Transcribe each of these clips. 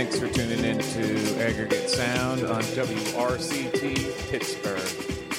Thanks for tuning in to Aggregate Sound on WRCT Pittsburgh.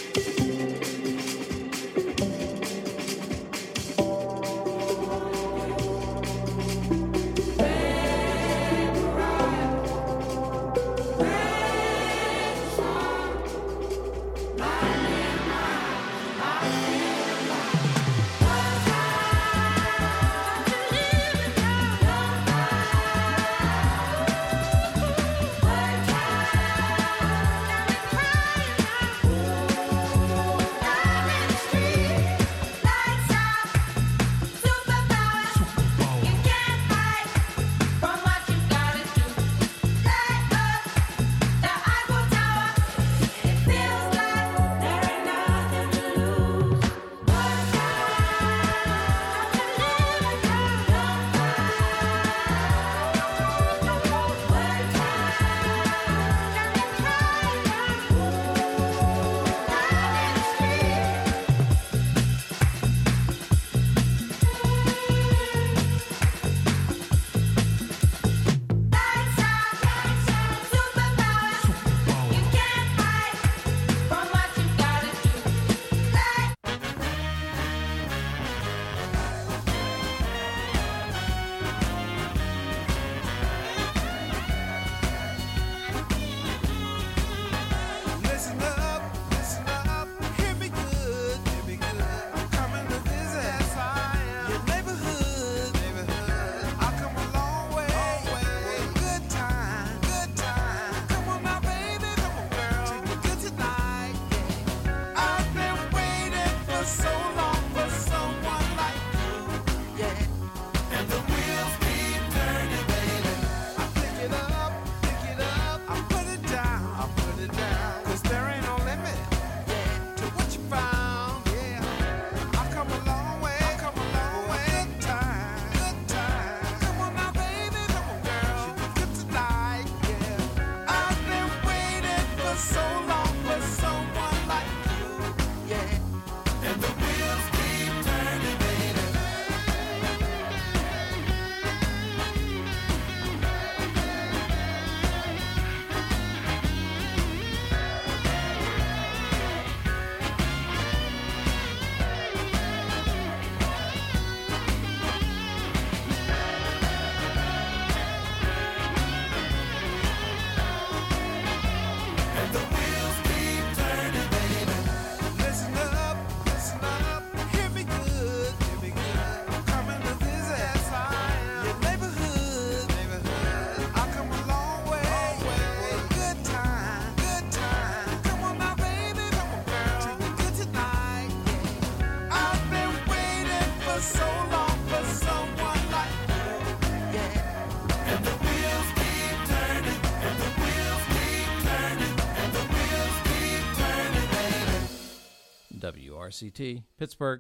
WRCT, Pittsburgh.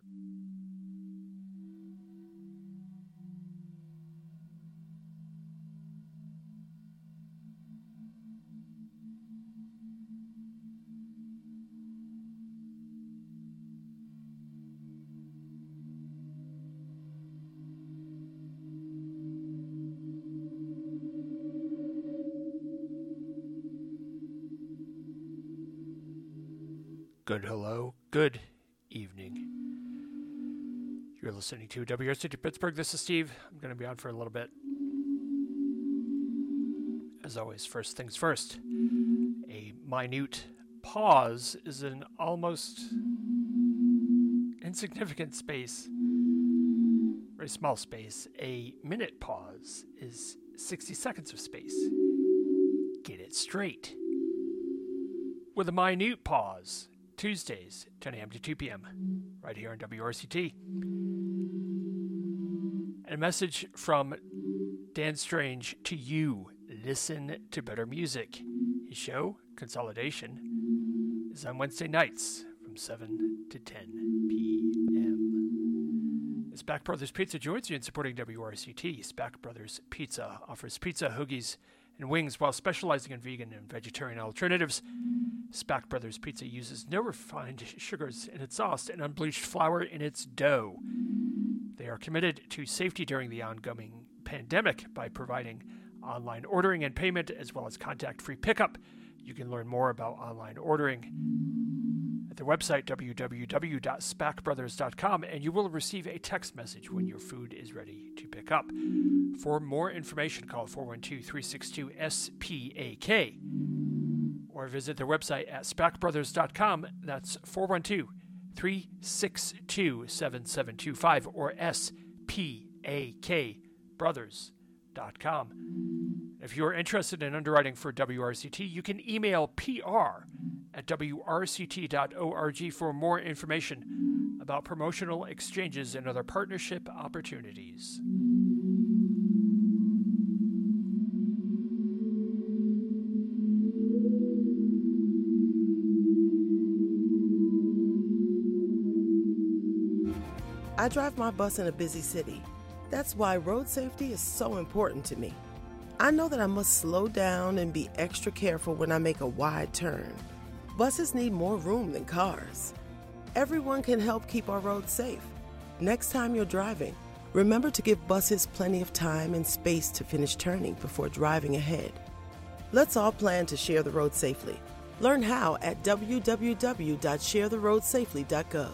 Good hello, good evening. You're listening to WRCT Pittsburgh. This is Steve. I'm going to be on for a little bit. As always, first things first. A minute pause is an almost insignificant space, very small space. A minute pause is 60 seconds of space. Get it straight. With a minute pause, Tuesdays, 10 a.m. to 2 p.m., right here on WRCT. And a message from Dan Strange to you. Listen to better music. His show, Consolidation, is on Wednesday nights from 7 to 10 p.m. Spack Brothers Pizza joins you in supporting WRCT. Spack Brothers Pizza offers pizza, hoagies, and wings while specializing in vegan and vegetarian alternatives. Spack Brothers Pizza uses no refined sugars in its sauce and unbleached flour in its dough. They are committed to safety during the ongoing pandemic by providing online ordering and payment, as well as contact-free pickup. You can learn more about online ordering at their website, www.spacbrothers.com, and you will receive a text message when your food is ready to pick up. For more information, call 412-362-SPAK or visit their website at spacbrothers.com. That's 412-362-7725 or spakbrothers.com. If you're interested in underwriting for WRCT, you can email pr@wrct.org for more information about promotional exchanges and other partnership opportunities. I drive my bus in a busy city. That's why road safety is so important to me. I know that I must slow down and be extra careful when I make a wide turn. Buses need more room than cars. Everyone can help keep our roads safe. Next time you're driving, remember to give buses plenty of time and space to finish turning before driving ahead. Let's all plan to share the road safely. Learn how at www.sharetheroadsafely.gov.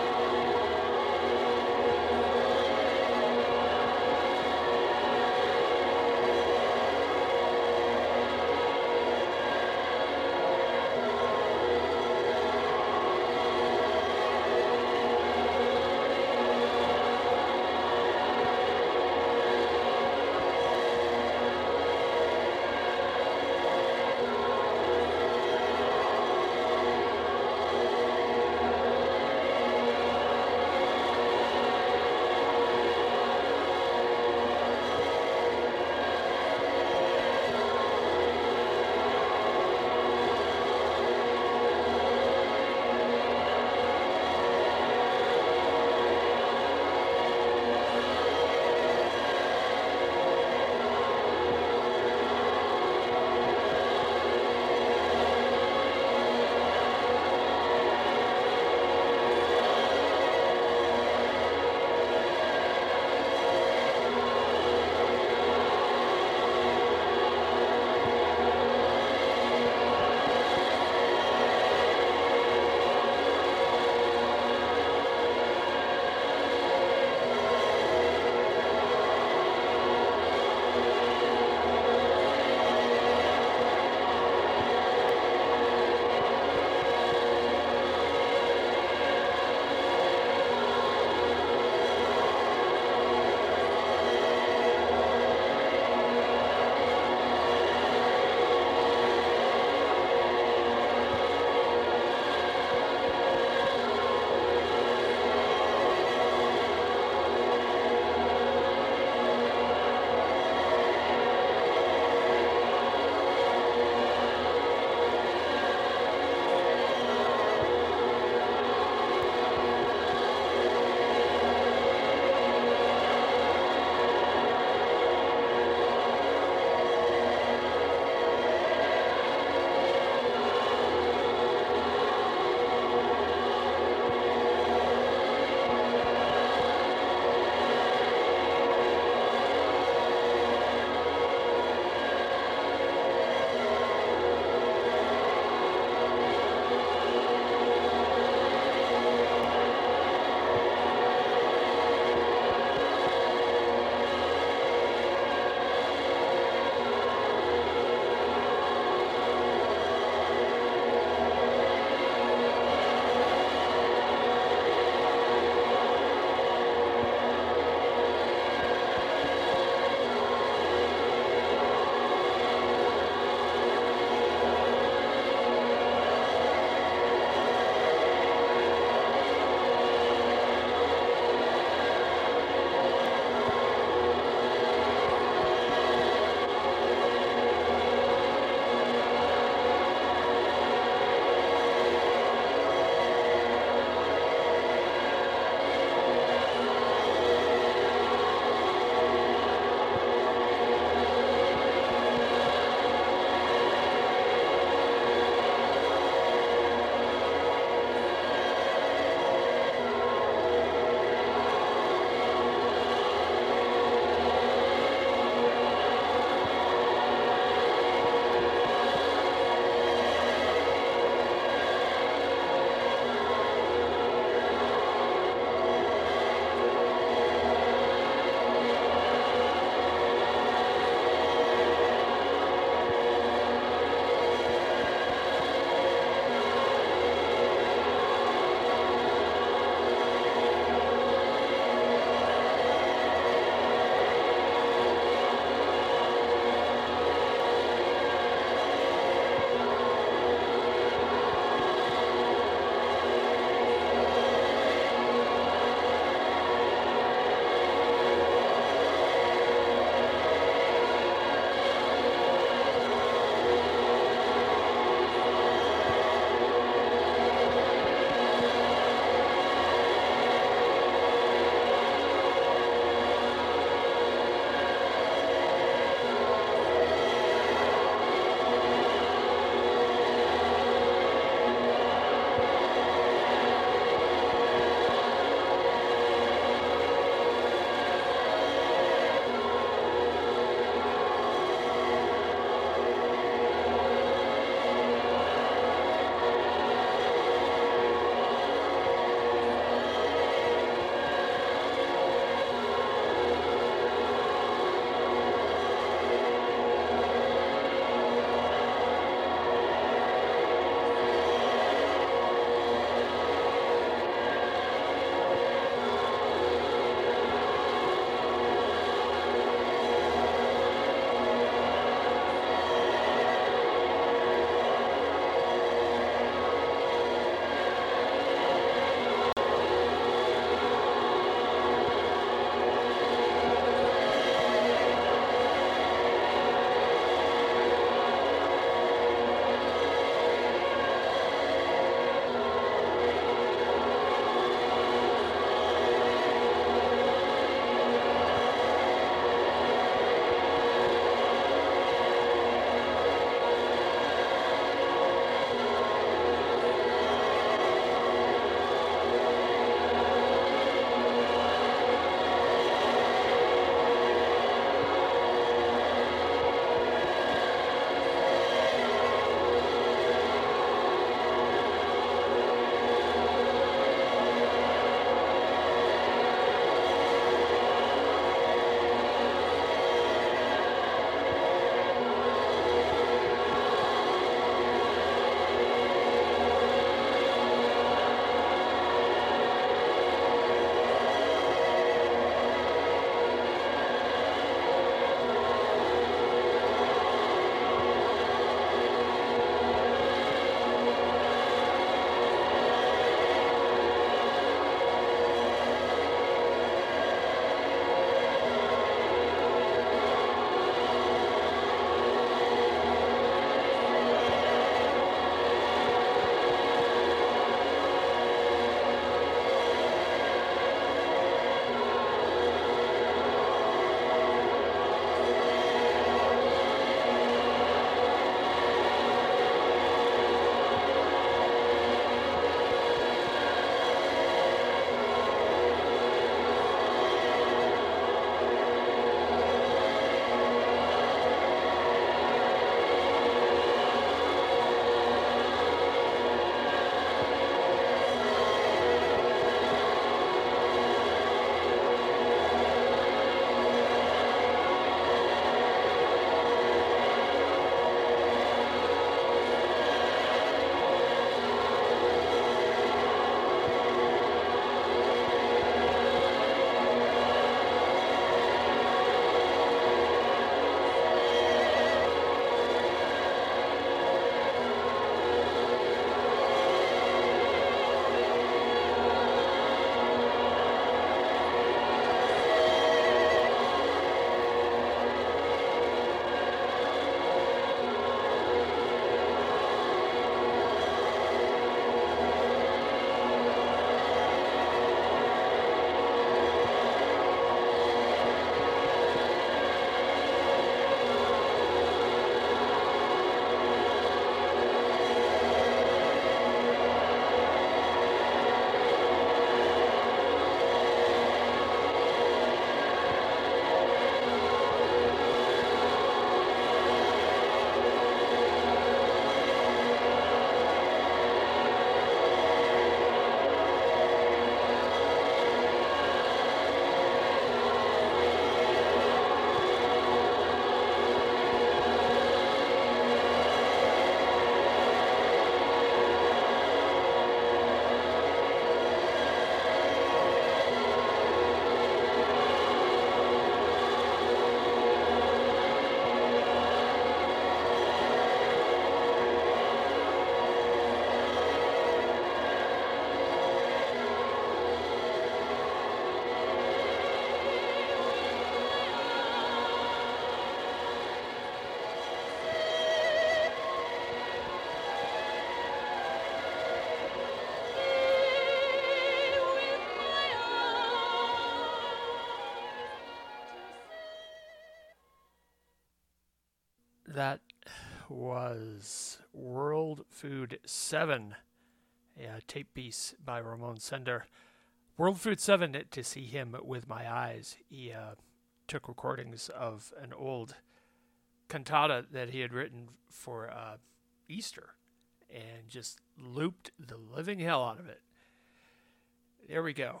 That was World Food 7, a tape piece by Ramon Sender. World Food 7, to see him with my eyes, he took recordings of an old cantata that he had written for Easter and just looped the living hell out of it. There we go.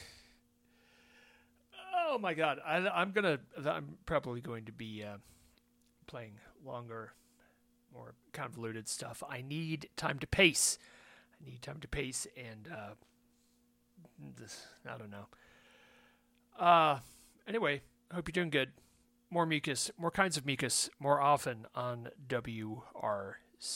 Oh my God, I'm probably going to be playing longer, more convoluted stuff. I need time to pace. And I don't know. Anyway, I hope you're doing good. More mucus, more kinds of mucus, more often on WRCT.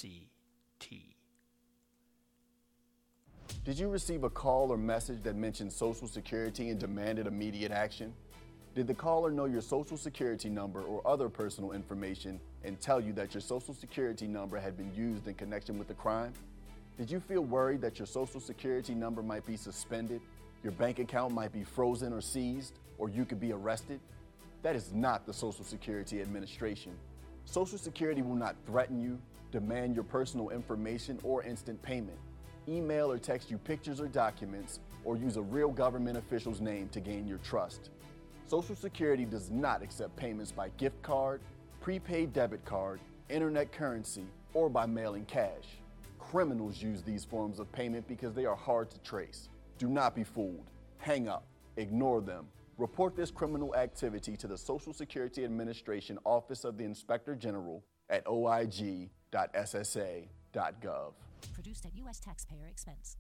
Did you receive a call or message that mentioned Social Security and demanded immediate action? Did the caller know your Social Security number or other personal information and tell you that your Social Security number had been used in connection with the crime? Did you feel worried that your Social Security number might be suspended, your bank account might be frozen or seized, or you could be arrested? That is not the Social Security Administration. Social Security will not threaten you, demand your personal information, or instant payment, email or text you pictures or documents, or use a real government official's name to gain your trust. Social Security does not accept payments by gift card, prepaid debit card, internet currency, or by mailing cash. Criminals use these forms of payment because they are hard to trace. Do not be fooled. Hang up. Ignore them. Report this criminal activity to the Social Security Administration Office of the Inspector General at oig.ssa.gov. Produced at U.S. taxpayer expense.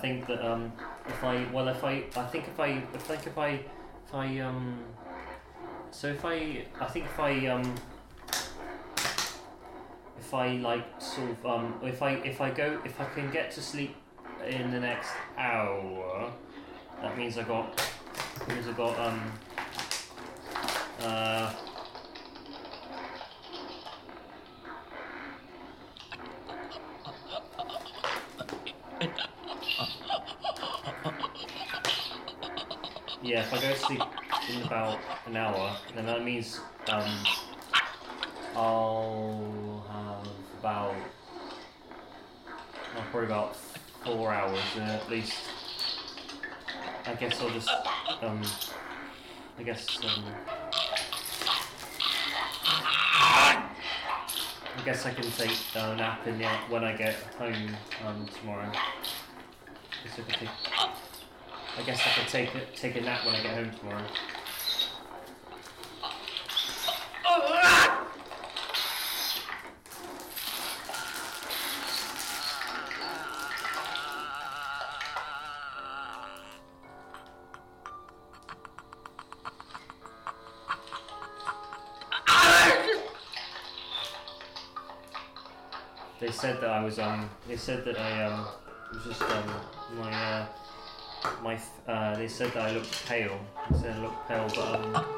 think that if I can get to sleep in the next hour, that means I got yeah, if I go to sleep in about an hour, then that means I'll have probably about 4 hours at least. I guess I'll just I guess I can take a nap in the when I get home tomorrow. I guess I can take a nap when I get home tomorrow. They said that I was they said that I was just they said that I looked pale. They said I looked pale, but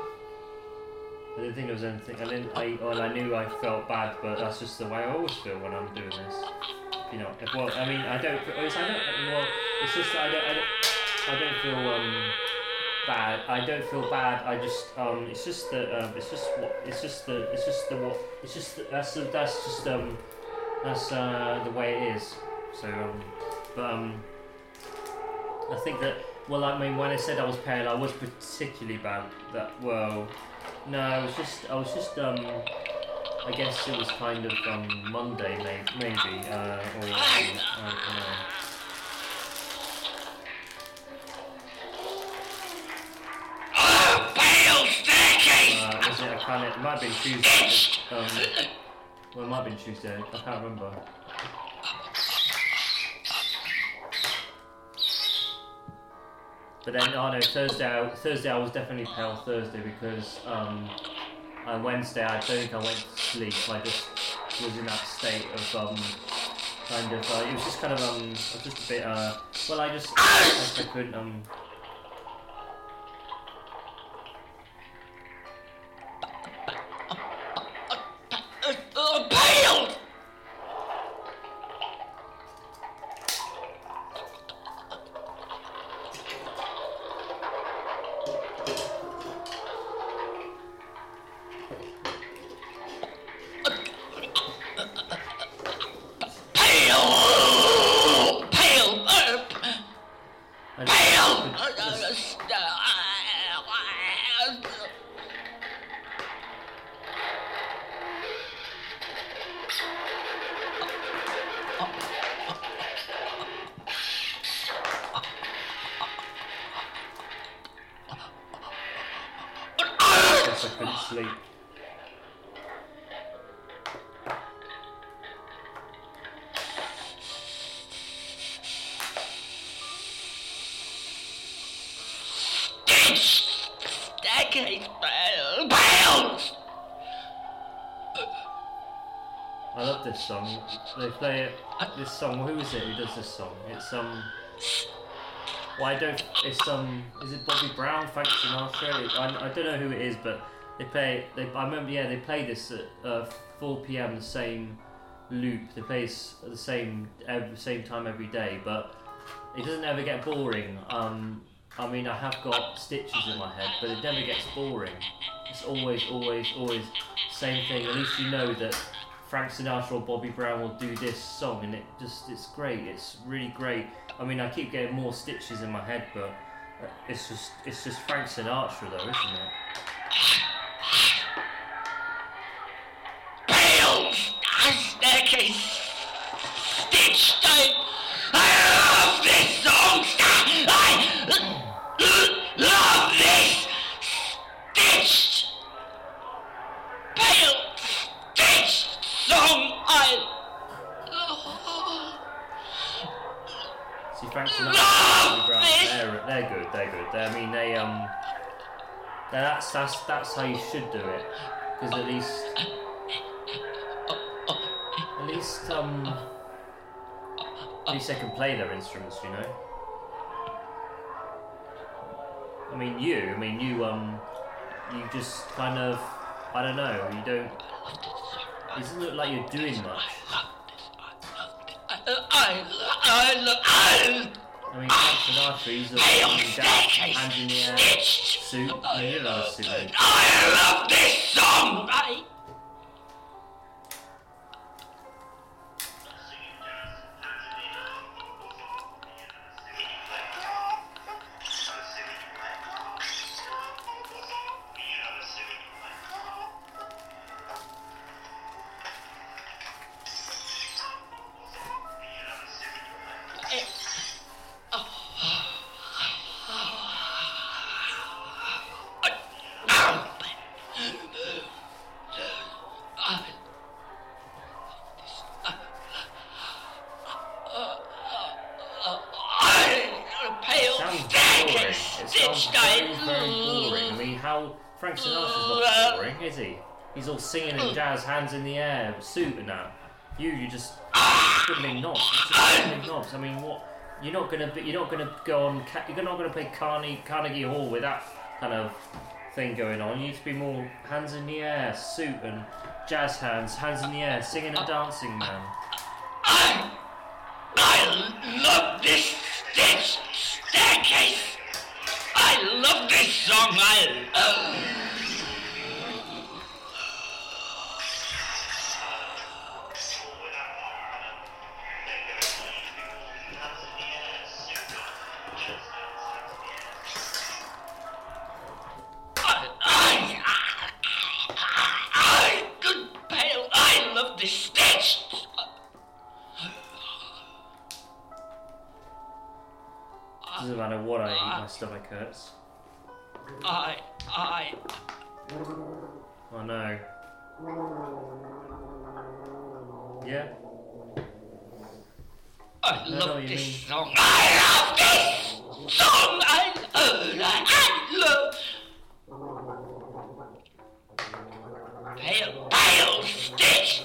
I didn't think there was anything. I knew I felt bad, but that's just the way I always feel when I'm doing this. You know, well, I mean, I don't. It's just that I don't feel bad. I don't feel bad. I just it's just that that's the way it is. So I think that, well, I mean, when I said I was pale, I was particularly bad. No, I was just I guess it was kind of Monday, maybe, or I don't know. Was it? It might have been Tuesday. Well, it might have been Tuesday. I can't remember. But then, Thursday I was definitely pale Thursday because Wednesday I don't think I went to sleep. I just was in that state of kind of it was just kind of just a bit well, I couldn't sleep. I love this song. They play it. This song. Who is it? Who does this song? It's well, I don't. It's Is it Bobby Brown? Frank Sinatra? I don't know who it is, but they play. I remember. Yeah, they play this at 4 p.m. the same loop. They play this at the same time every day, but it doesn't ever get boring. I mean, I have got stitches in my head, but it never gets boring. It's always same thing. At least you know that Frank Sinatra or Bobby Brown will do this song, and it's great. It's really great. I mean, I keep getting more stitches in my head, but it's just Frank Sinatra, though, isn't it? Stitched. I love this song. I love this stitched, pale, stitched song. See, Frank Sinatra. That's how you should do it, because at least they can play their instruments, you know. I mean you just kind of, I don't know, you don't. It doesn't look like you're doing much. I mean, Frank Sinatra, he's a hands in the air suit. I mean, you know a suit. I love this song! Frank Sinatra's not boring, is he? He's all singing in jazz, hands in the air, suit and that. You're just twiddling knobs. I mean, what? You're not gonna go on. You're not gonna play Carnegie Hall with that kind of thing going on. You need to be more hands in the air, suit and jazz hands in the air, singing and dancing, man. I love this staircase. I love this song. Doesn't matter what I eat, my stomach hurts. I Oh no. Yeah? I love what you this mean. song. I love this song. I love. Pale stitched.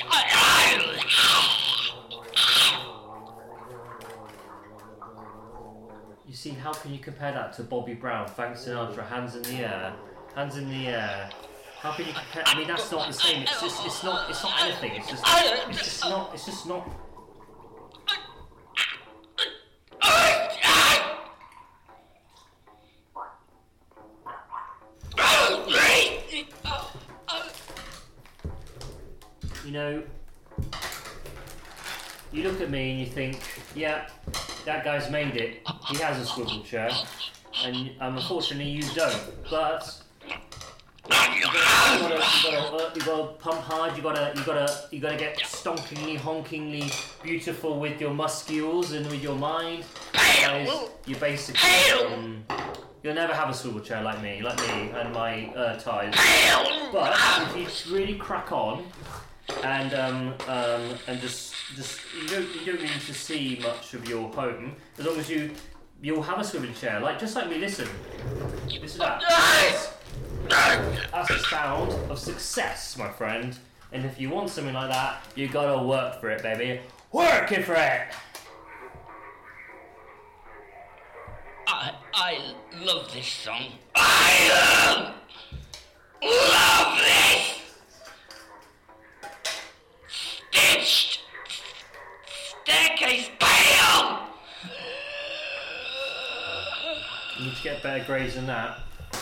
You see, how can you compare that to Bobby Brown, Frank Sinatra, hands in the air? Hands in the air. How can you compare? I mean, that's not the same. It's not anything. It's just not. You know, you look at me and you think, yeah, that guy's made it. He has a swivel chair, and unfortunately you don't. But you gotta pump hard. You gotta get stonkingly, honkingly beautiful with your muscles and with your mind. Otherwise, you basically you'll never have a swivel chair like me and my ties. But if you really crack on and just you don't need to see much of your home as long as you'll have a swivel chair just like me. Listen to that. That's the sound of success, my friend. And if you want something like that, you gotta work for it, baby. Working for it. I love this song. I love this. Stitched staircase pale. You need to get better grades than that.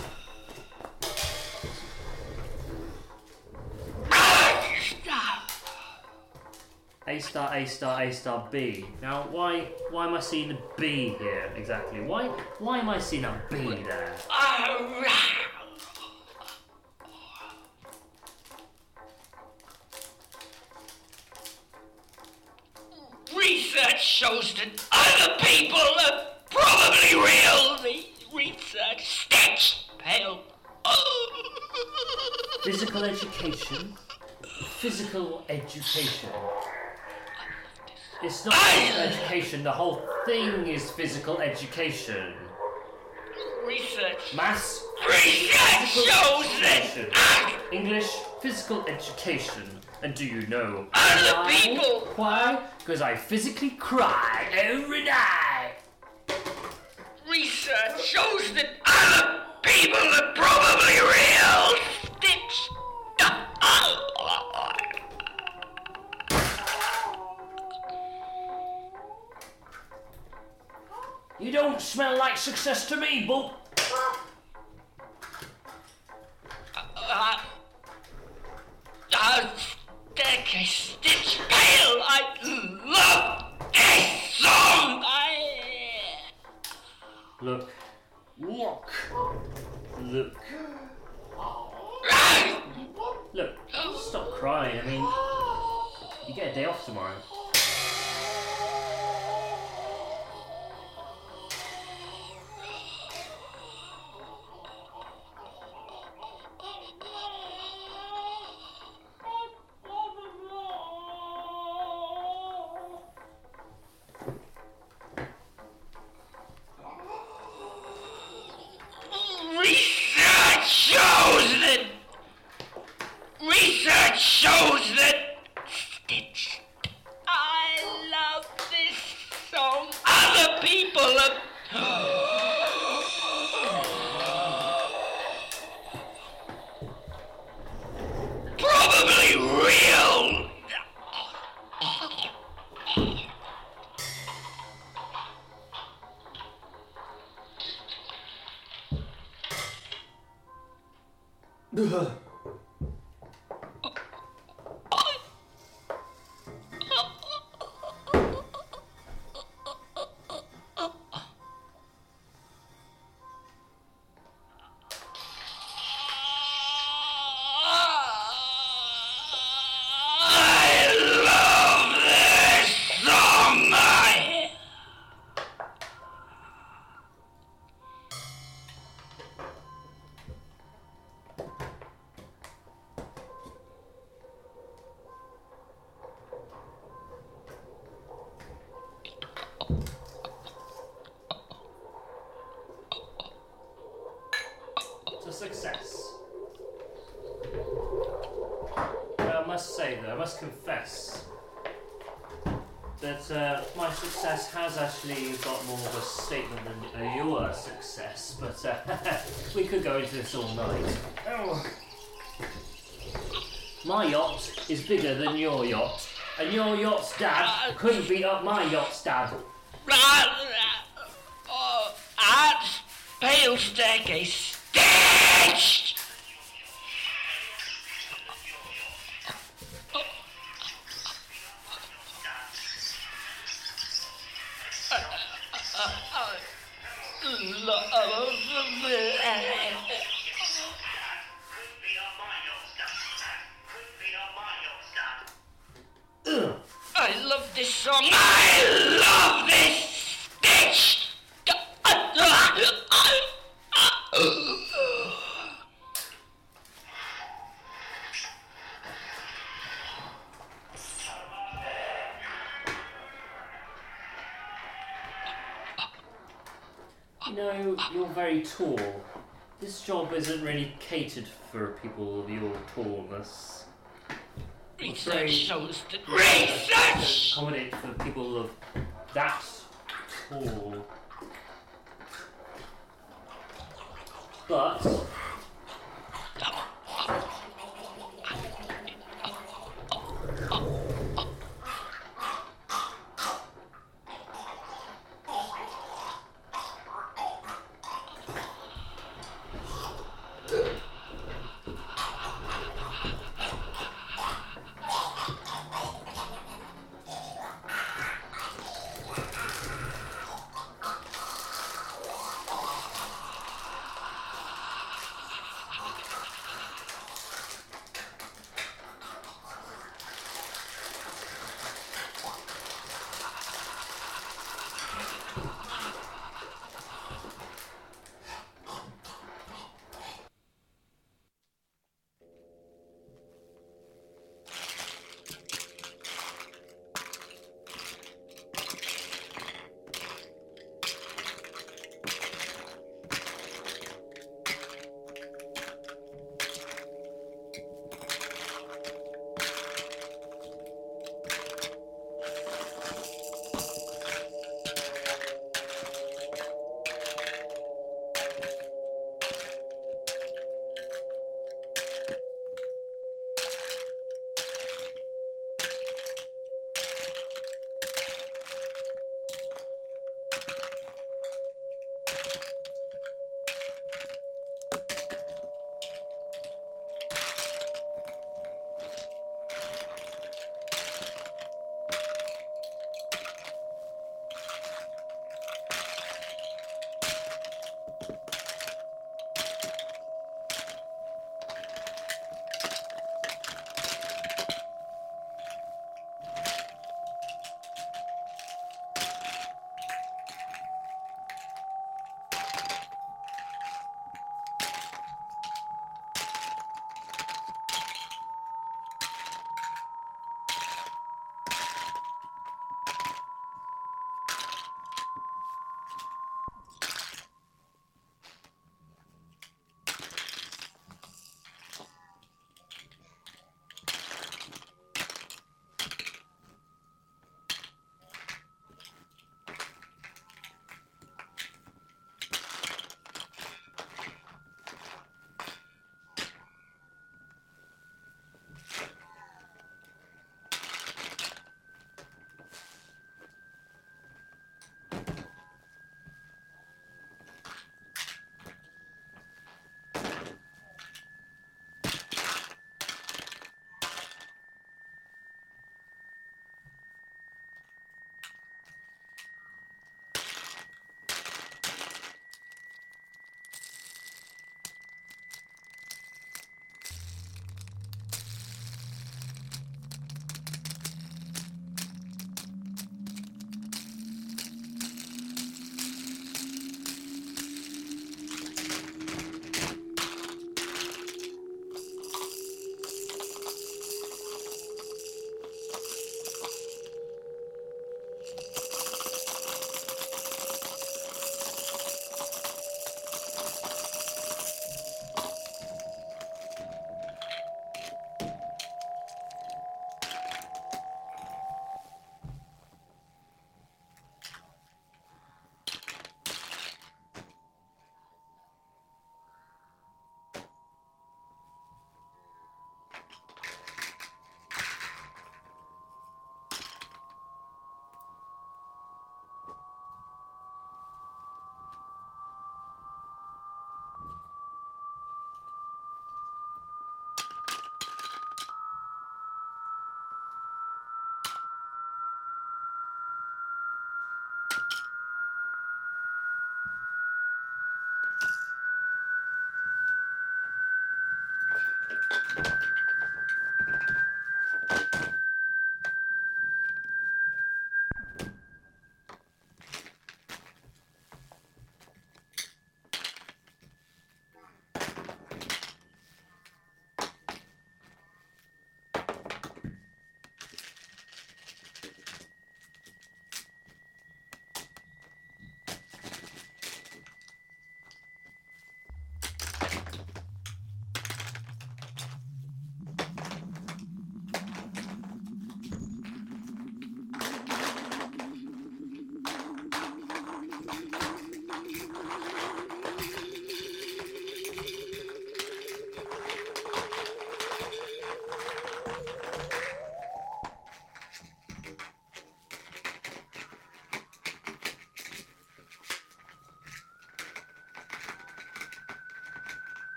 A star, A star, A star, B. Now, why am I seeing a B here exactly? Why am I seeing a B there? Research shows that other people are probably real. The research stitched pale. Physical education. Physical education. It's not physical education, the whole thing is physical education. Research. Mass Research shows that English physical education. And do you know other why? people. Why? Because I physically cry every night. Research shows that other people are probably real stitch. You don't smell like success to me, Bob. Staircase Stitch Pale. I love this song. Look. Look, stop crying. I mean, you get a day off tomorrow. Research shows that Stitch. I love this song. Other people are probably real. It's a success. I must say though, I must confess that my success has actually got more of a statement than your success, but we could go into this all night. Oh. My yacht is bigger than your yacht, and your yacht's dad couldn't beat up my yacht's dad. Art's Pale Staircase Stitch! I love this song. I love this Stitch! You know, you're very tall. This job isn't really catered for people of your tallness. Research shows that research! Accommodate for people of that tall. But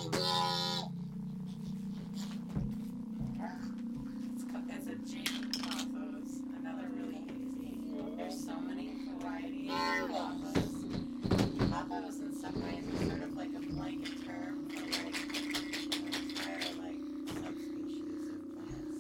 It's a jam combos. Another really easy. There's so many varieties of combos. Combos in some ways are sort of like a blanket term for like entire like subspecies of plants.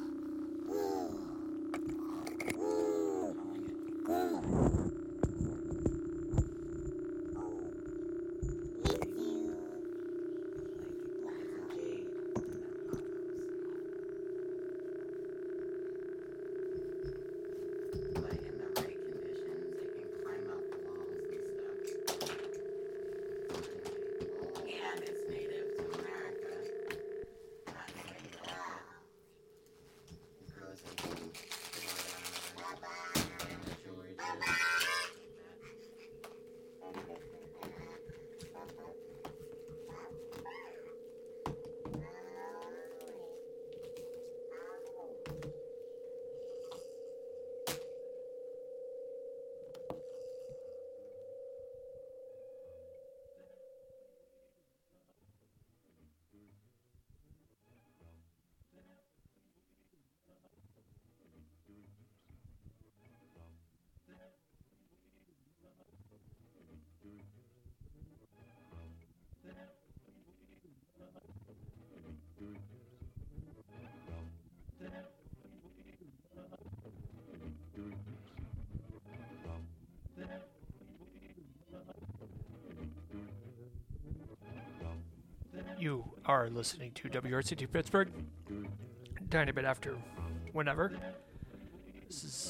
You are listening to WRCT Pittsburgh. Tiny bit after whenever. This is,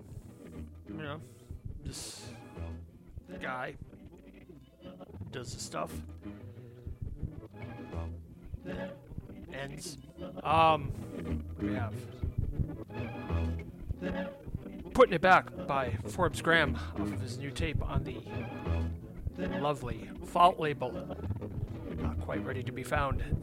this guy does the stuff. Ends. What do we have? Putting It Back by Forbes Graham off of his new tape on the lovely Fault label. Not quite ready to be found.